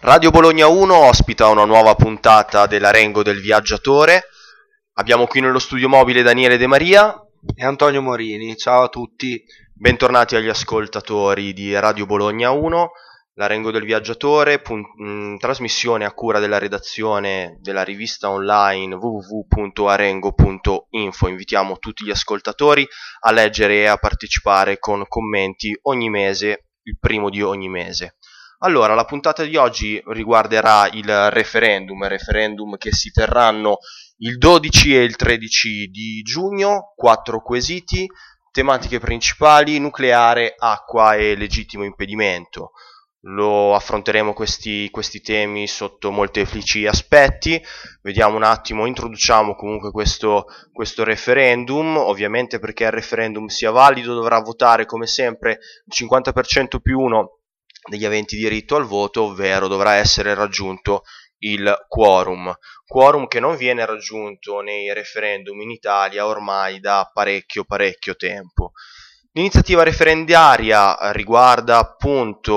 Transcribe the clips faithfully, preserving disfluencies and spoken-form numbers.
Radio Bologna uno ospita una nuova puntata dell'Arengo del Viaggiatore. Abbiamo qui nello studio mobile Daniele De Maria e Antonio Morini. Ciao a tutti. Bentornati agli ascoltatori di Radio Bologna uno, l'Arengo del Viaggiatore, pun- mh, trasmissione a cura della redazione della rivista online w w w punto arengo punto info. Invitiamo tutti gli ascoltatori a leggere e a partecipare con commenti ogni mese, il primo di ogni mese. Allora, la puntata di oggi riguarderà il referendum, referendum che si terranno il dodici e il tredici di giugno, quattro quesiti, tematiche principali: nucleare, acqua e legittimo impedimento. Lo affronteremo questi, questi temi sotto molteplici aspetti. Vediamo un attimo, introduciamo comunque questo, questo referendum. Ovviamente, perché il referendum sia valido dovrà votare come sempre il cinquanta per cento più uno degli aventi diritto al voto, ovvero dovrà essere raggiunto il quorum. Quorum che non viene raggiunto nei referendum in Italia ormai da parecchio parecchio tempo. L'iniziativa referendaria riguarda appunto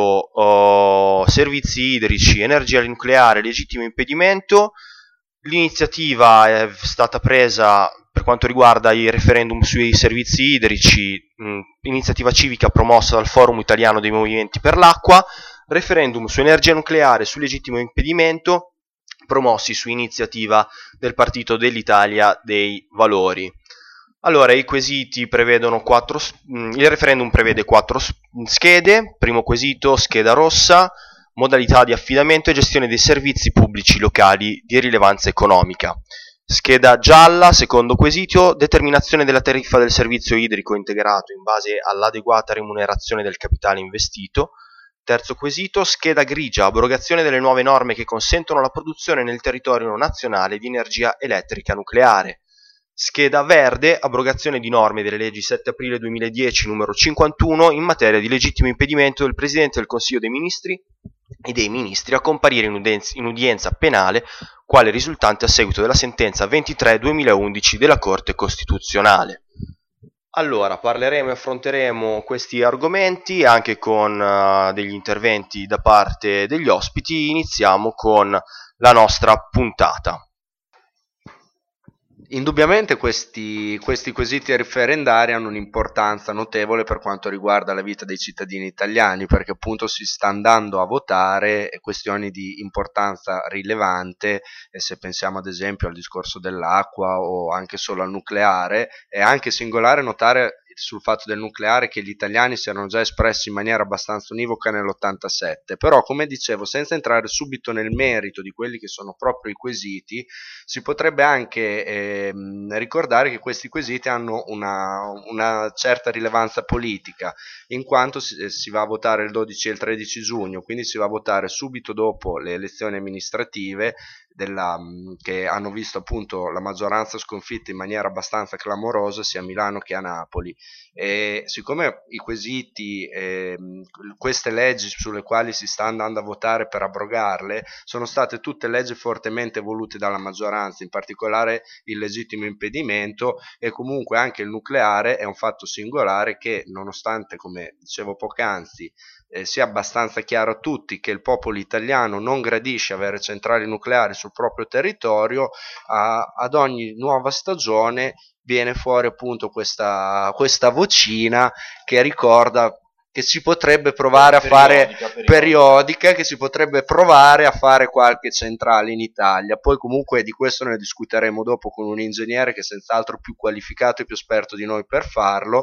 oh, servizi idrici, energia nucleare, legittimo impedimento. L'iniziativa è stata presa per quanto riguarda i referendum sui servizi idrici, mh, iniziativa civica promossa dal Forum Italiano dei Movimenti per l'Acqua, referendum su energia nucleare e su legittimo impedimento promossi su iniziativa del Partito dell'Italia dei Valori. Allora, i quesiti prevedono quattro, il referendum prevede quattro schede. Primo quesito, scheda rossa, modalità di affidamento e gestione dei servizi pubblici locali di rilevanza economica. Scheda gialla, secondo quesito, determinazione della tariffa del servizio idrico integrato in base all'adeguata remunerazione del capitale investito. Terzo quesito, scheda grigia, abrogazione delle nuove norme che consentono la produzione nel territorio nazionale di energia elettrica nucleare. Scheda verde, abrogazione di norme delle leggi sette aprile duemiladieci numero cinquantuno in materia di legittimo impedimento del Presidente del Consiglio dei Ministri e dei Ministri a comparire in udienza, in udienza penale quale risultante a seguito della sentenza ventitré duemilaundici della Corte Costituzionale. Allora, parleremo e affronteremo questi argomenti anche con uh, degli interventi da parte degli ospiti. Iniziamo con la nostra puntata. Indubbiamente questi, questi quesiti referendari hanno un'importanza notevole per quanto riguarda la vita dei cittadini italiani, perché appunto si sta andando a votare questioni di importanza rilevante, e se pensiamo ad esempio al discorso dell'acqua o anche solo al nucleare, è anche singolare notare sul fatto del nucleare che gli italiani si erano già espressi in maniera abbastanza univoca nell'ottantasette, però come dicevo, senza entrare subito nel merito di quelli che sono proprio i quesiti, si potrebbe anche eh, ricordare che questi quesiti hanno una, una certa rilevanza politica, in quanto si, si va a votare il dodici e il tredici giugno, quindi si va a votare subito dopo le elezioni amministrative della, che hanno visto appunto la maggioranza sconfitta in maniera abbastanza clamorosa sia a Milano che a Napoli. E siccome i quesiti, eh, queste leggi sulle quali si sta andando a votare per abrogarle, sono state tutte leggi fortemente volute dalla maggioranza, in particolare il legittimo impedimento e comunque anche il nucleare, è un fatto singolare che, nonostante, come dicevo poc'anzi, eh, sia abbastanza chiaro a tutti che il popolo italiano non gradisce avere centrali nucleari sul proprio territorio, a, ad ogni nuova stagione viene fuori appunto questa, questa vocina che ricorda che si potrebbe provare a fare periodica, periodica, che si potrebbe provare a fare qualche centrale in Italia. Poi comunque di questo ne discuteremo dopo con un ingegnere che è senz'altro più qualificato e più esperto di noi per farlo.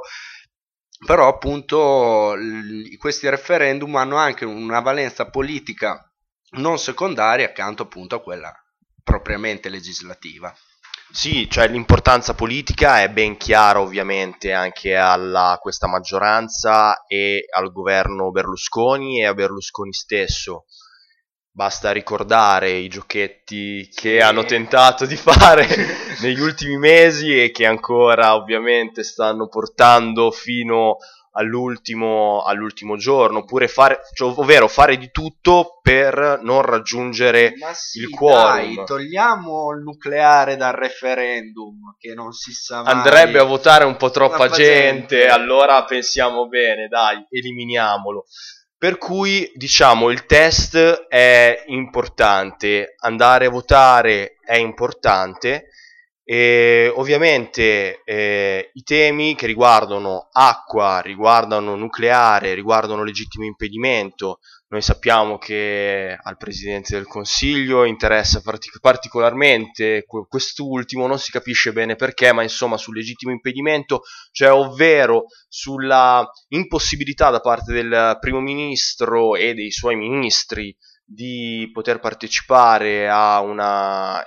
Però appunto questi referendum hanno anche una valenza politica non secondaria accanto appunto a quella propriamente legislativa. Sì, cioè l'importanza politica è ben chiara ovviamente anche a questa maggioranza e al governo Berlusconi e a Berlusconi stesso. Basta ricordare i giochetti che sì. hanno tentato di fare negli ultimi mesi e che ancora ovviamente stanno portando fino all'ultimo, all'ultimo giorno, oppure fare, cioè, ovvero fare di tutto per non raggiungere Ma sì, il quorum. Dai, togliamo il nucleare dal referendum, che non si sa mai. Andrebbe a votare un po' troppa gente, gente, allora pensiamo bene, dai, eliminiamolo. Per cui, diciamo, il test è importante, andare a votare è importante, e ovviamente eh, i temi che riguardano acqua, riguardano nucleare, riguardano legittimo impedimento. Noi sappiamo che al Presidente del Consiglio interessa partic- particolarmente quest'ultimo, non si capisce bene perché, ma insomma sul legittimo impedimento, cioè ovvero sulla impossibilità da parte del Primo Ministro e dei suoi ministri di poter partecipare a una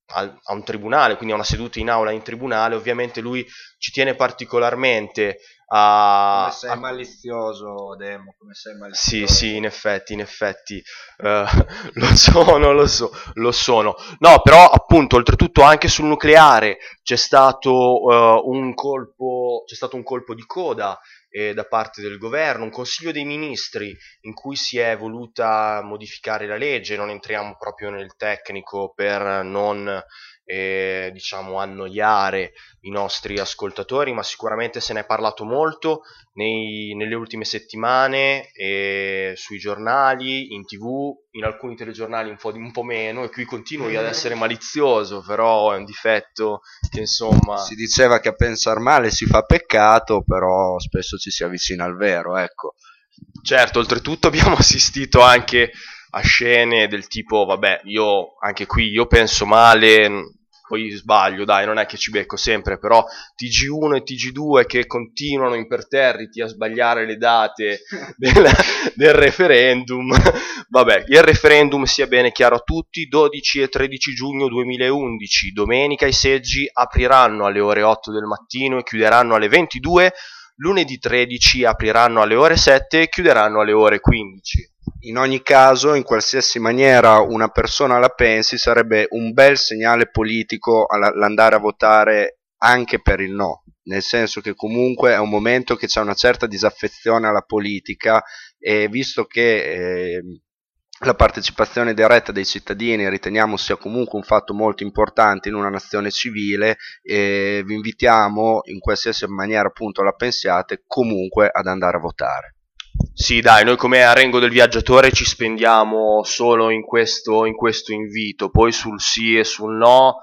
a un tribunale, quindi a una seduta in aula in tribunale. Ovviamente lui ci tiene particolarmente a... Come sei a... malizioso, Demo, come sei Sì, malizioso. sì, in effetti, in effetti uh, lo sono, lo so, lo sono. No, però appunto, oltretutto anche sul nucleare c'è stato uh, un colpo, c'è stato un colpo di coda eh, da parte del governo, un consiglio dei ministri in cui si è voluta modificare la legge. Non entriamo proprio nel tecnico per non eh, diciamo annoiare i nostri ascoltatori, ma sicuramente se ne è parlato molto nei, nelle ultime settimane, eh, sui giornali, in tv, in alcuni telegiornali un po', di, un po' meno, e qui continuo io ad essere malizioso, però è un difetto che insomma... Si diceva che a pensar male si fa peccato, però spesso ci si avvicina al vero, ecco. Certo, oltretutto abbiamo assistito anche a scene del tipo, vabbè, io anche qui io penso male, poi sbaglio, dai, non è che ci becco sempre, però T G uno e T G due che continuano imperterriti a sbagliare le date del, del referendum. Vabbè, il referendum sia bene chiaro a tutti: dodici e tredici giugno duemilaundici, domenica i seggi apriranno alle ore otto del mattino e chiuderanno alle ventidue. Lunedì tredici apriranno alle ore sette e chiuderanno alle ore quindici. In ogni caso, in qualsiasi maniera una persona la pensi, sarebbe un bel segnale politico l'andare a votare anche per il no, nel senso che comunque è un momento che c'è una certa disaffezione alla politica, e visto che eh, la partecipazione diretta dei cittadini riteniamo sia comunque un fatto molto importante in una nazione civile, eh, vi invitiamo, in qualsiasi maniera appunto la pensiate, comunque ad andare a votare. Sì, dai, noi come Arengo del Viaggiatore ci spendiamo solo in questo, in questo invito, poi sul sì e sul no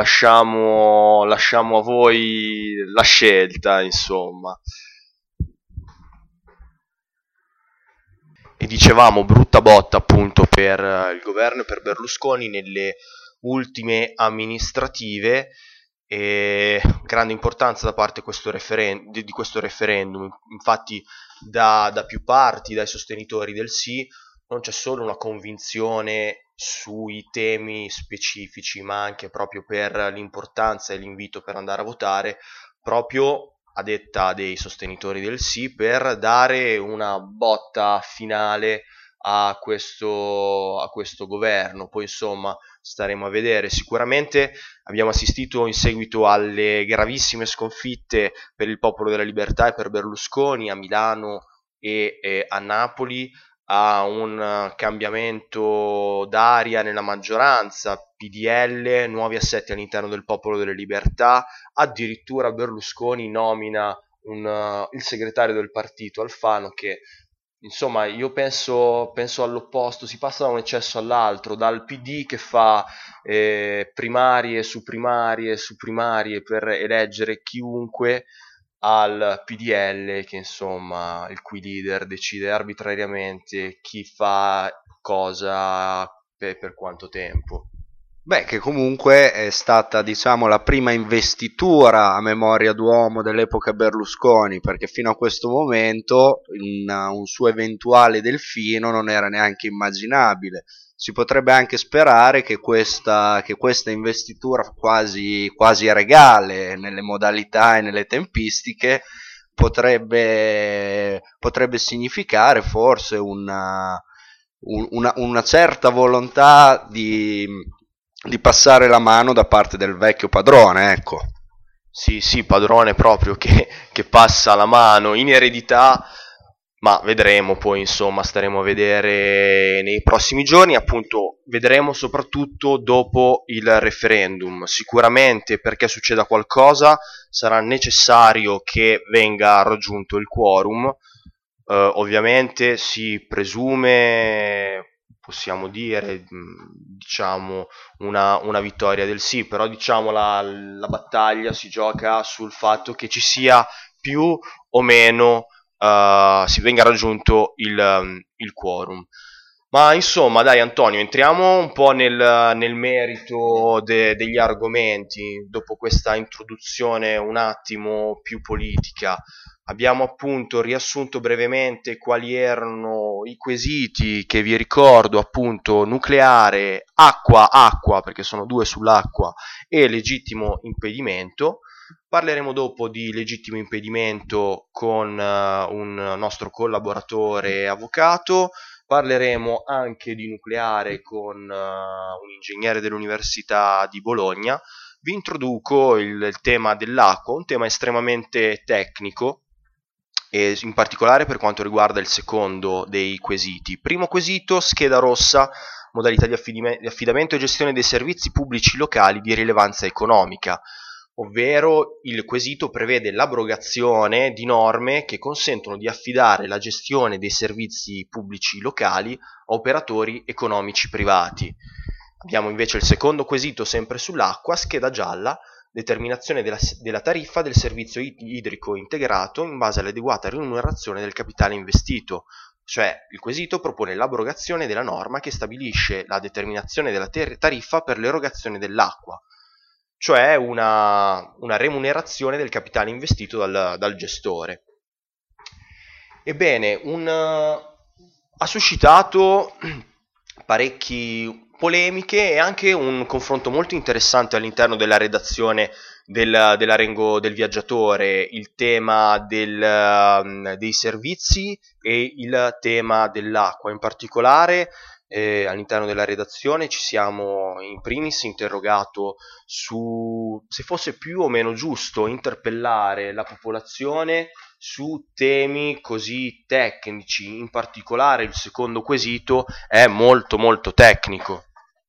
lasciamo, lasciamo a voi la scelta, insomma. E dicevamo, brutta botta appunto per il governo e per Berlusconi nelle ultime amministrative, e grande importanza da parte questo referen- di questo referendum. Infatti da, da più parti, dai sostenitori del sì, non c'è solo una convinzione sui temi specifici, ma anche proprio per l'importanza e l'invito per andare a votare, proprio a detta dei sostenitori del sì, per dare una botta finale a questo, a questo governo. Poi insomma staremo a vedere. Sicuramente abbiamo assistito in seguito alle gravissime sconfitte per il Popolo della Libertà e per Berlusconi a Milano e, e a Napoli, a un cambiamento d'aria nella maggioranza, P D L, nuovi assetti all'interno del Popolo delle Libertà. Addirittura Berlusconi nomina un, uh, il segretario del partito Alfano, che insomma io penso, penso all'opposto, si passa da un eccesso all'altro, dal P D che fa eh, primarie su primarie su primarie per eleggere chiunque, al P D L che insomma il cui leader decide arbitrariamente chi fa cosa per, per quanto tempo. Beh, che comunque è stata, diciamo, la prima investitura a memoria d'uomo dell'epoca Berlusconi, perché fino a questo momento un, un suo eventuale Delfino non era neanche immaginabile. Si potrebbe anche sperare che questa, che questa investitura quasi, quasi regale nelle modalità e nelle tempistiche potrebbe, potrebbe significare forse una, una, una certa volontà di di passare la mano da parte del vecchio padrone, ecco. Sì, sì, padrone proprio che, che passa la mano in eredità, ma vedremo poi, insomma, staremo a vedere nei prossimi giorni, appunto, vedremo soprattutto dopo il referendum. Sicuramente perché succeda qualcosa sarà necessario che venga raggiunto il quorum. eh, ovviamente si presume, possiamo dire, diciamo, una, una vittoria del sì, però diciamo la, la battaglia si gioca sul fatto che ci sia più o meno, uh, si venga raggiunto il, um, il quorum. Ma insomma, dai Antonio, entriamo un po' nel, nel merito de, degli argomenti, dopo questa introduzione un attimo più politica. Abbiamo appunto riassunto brevemente quali erano i quesiti che vi ricordo, appunto nucleare, acqua, acqua, perché sono due sull'acqua, e legittimo impedimento. Parleremo dopo di legittimo impedimento con uh, un nostro collaboratore avvocato. Parleremo anche di nucleare con uh, un ingegnere dell'Università di Bologna. Vi introduco il, il tema dell'acqua, un tema estremamente tecnico, e in particolare per quanto riguarda il secondo dei quesiti. Primo quesito, scheda rossa, modalità di, affidime- di affidamento e gestione dei servizi pubblici locali di rilevanza economica, ovvero il quesito prevede l'abrogazione di norme che consentono di affidare la gestione dei servizi pubblici locali a operatori economici privati. Abbiamo invece il secondo quesito, sempre sull'acqua, scheda gialla, determinazione della, della tariffa del servizio idrico integrato in base all'adeguata remunerazione del capitale investito. Cioè, il quesito propone l'abrogazione della norma che stabilisce la determinazione della ter- tariffa per l'erogazione dell'acqua, cioè una, una remunerazione del capitale investito dal, dal gestore. Ebbene, un, ha suscitato parecchie polemiche e anche un confronto molto interessante all'interno della redazione del, dell'Arengo del Viaggiatore, il tema del, dei servizi e il tema dell'acqua. In particolare eh, all'interno della redazione ci siamo in primis interrogato su se fosse più o meno giusto interpellare la popolazione su temi così tecnici. In particolare il secondo quesito è molto molto tecnico.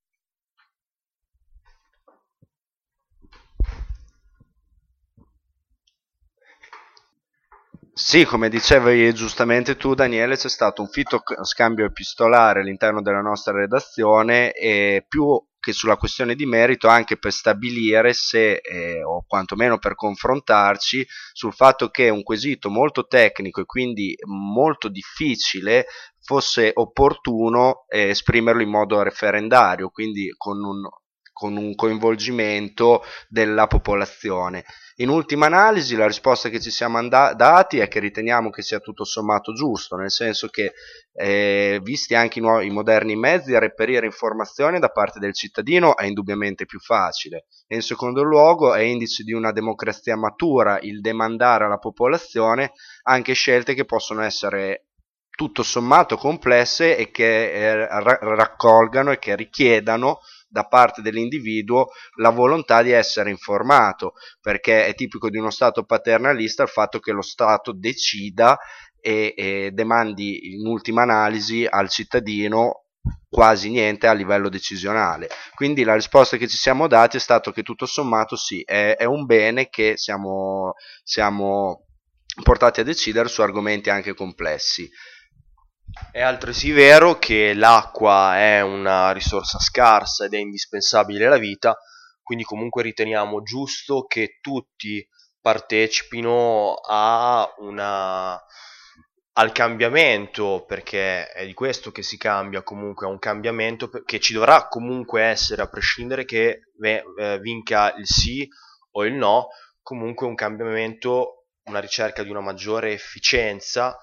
Sì, come dicevi giustamente tu, Daniele, c'è stato un fitto scambio epistolare all'interno della nostra redazione, e più che sulla questione di merito anche per stabilire se, eh, o quantomeno per confrontarci sul fatto che un quesito molto tecnico e quindi molto difficile fosse opportuno eh, esprimerlo in modo referendario, quindi con un, con un coinvolgimento della popolazione. In ultima analisi, la risposta che ci siamo and- dati è che riteniamo che sia tutto sommato giusto, nel senso che, eh, visti anche i, nuovi, i moderni mezzi, a reperire informazioni da parte del cittadino è indubbiamente più facile. E in secondo luogo, è indice di una democrazia matura il demandare alla popolazione anche scelte che possono essere tutto sommato complesse e che eh, ra- raccolgano e che richiedano da parte dell'individuo la volontà di essere informato, perché è tipico di uno Stato paternalista il fatto che lo Stato decida e, e demandi in ultima analisi al cittadino quasi niente a livello decisionale. Quindi la risposta che ci siamo dati è stato che tutto sommato sì, è, è un bene che siamo, siamo portati a decidere su argomenti anche complessi. È altresì vero che l'acqua è una risorsa scarsa ed è indispensabile alla vita, quindi comunque riteniamo giusto che tutti partecipino a una, al cambiamento, perché è di questo che si cambia, comunque a un cambiamento che ci dovrà comunque essere, a prescindere che vinca il sì o il no, comunque un cambiamento, una ricerca di una maggiore efficienza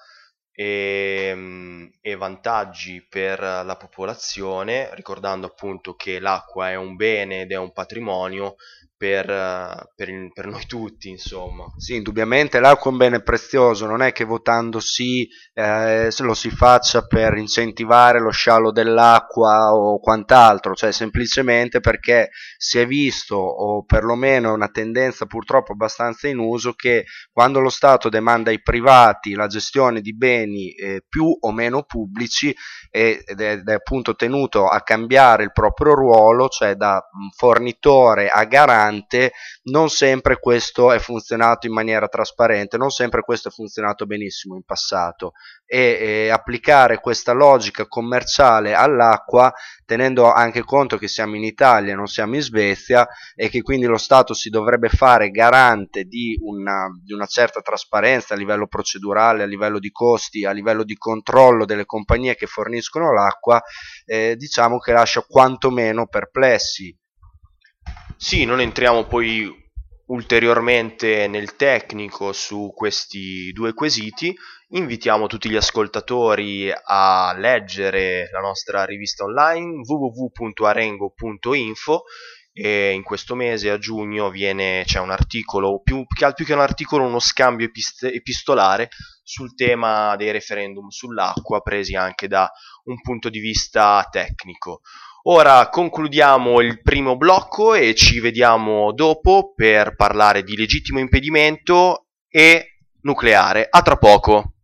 e, e vantaggi per la popolazione, ricordando appunto che l'acqua è un bene ed è un patrimonio per, per, il, per noi tutti, insomma. Sì, indubbiamente l'acqua è un bene prezioso, non è che votando sì eh, lo si faccia per incentivare lo scialo dell'acqua o quant'altro, cioè semplicemente perché si è visto, o perlomeno una tendenza purtroppo abbastanza in uso, che quando lo Stato demanda ai privati la gestione di beni eh, più o meno pubblici ed è, ed è appunto tenuto a cambiare il proprio ruolo, cioè da fornitore a garante, garante, non sempre questo è funzionato in maniera trasparente, non sempre questo è funzionato benissimo in passato, e eh, applicare questa logica commerciale all'acqua, tenendo anche conto che siamo in Italia, non siamo in Svezia, e che quindi lo Stato si dovrebbe fare garante di una, di una certa trasparenza a livello procedurale, a livello di costi, a livello di controllo delle compagnie che forniscono l'acqua, eh, diciamo che lascia quantomeno perplessi. Sì, non entriamo poi ulteriormente nel tecnico su questi due quesiti. Invitiamo tutti gli ascoltatori a leggere la nostra rivista online w w w punto arengo punto info, e in questo mese a giugno viene, c'è un articolo, più, più che un articolo, uno scambio epist- epistolare sul tema dei referendum sull'acqua, presi anche da un punto di vista tecnico. Ora concludiamo il primo blocco e ci vediamo dopo per parlare di legittimo impedimento e nucleare. A tra poco!